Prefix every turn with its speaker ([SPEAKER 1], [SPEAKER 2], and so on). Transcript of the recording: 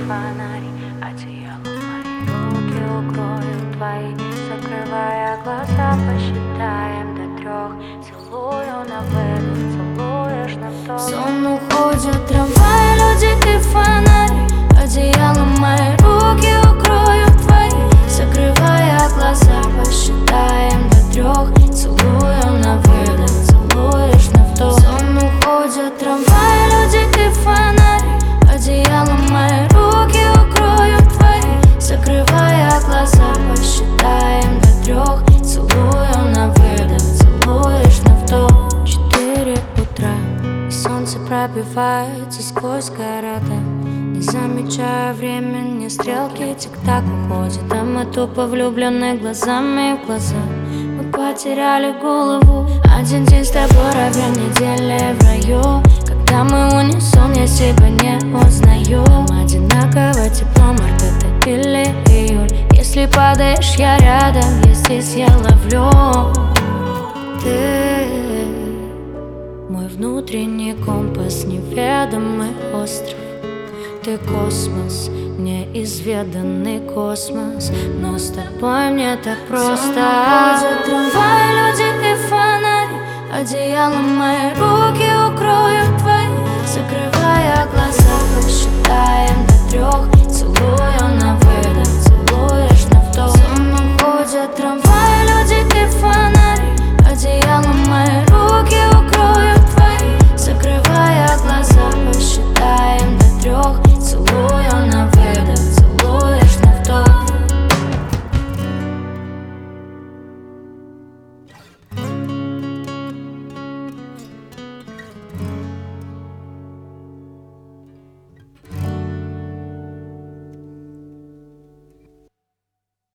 [SPEAKER 1] фонари, одеялом мои руки укроют твои. Закрывая глаза, посчитаем до 3. Целую на выдох, целуешь на вдох.
[SPEAKER 2] В сон уходят трамваи, люди и фонари, одеялом мои руки укроют твои. Закрывая глаза, посчитаем до 3. Целую на выдох, целуешь на вдох. В сон уходят трамваи, люди и фонари, одеялом мои руки укроют твои. Закрывая глаза, посчитаем до 3. Целую на выдох, целуешь на вдох. 4 утра, и солнце пробивается сквозь города. Не замечая времени, стрелки тик-так уходят, а мы тупо влюблены глазами в глаза. Мы потеряли голову, один день с тобой равен неделе в раю. Когда мы в унисон, я себя не узнаю. Одинаково тепло, март это или июль. Если падаешь, я рядом, я здесь, я ловлю. Ты мой внутренний компас, неведомый остров. Ты космос, неизведанный космос, но с тобой мне так просто. Ходят трамваи, люди и фонари, одеялом мои руки укроют твои.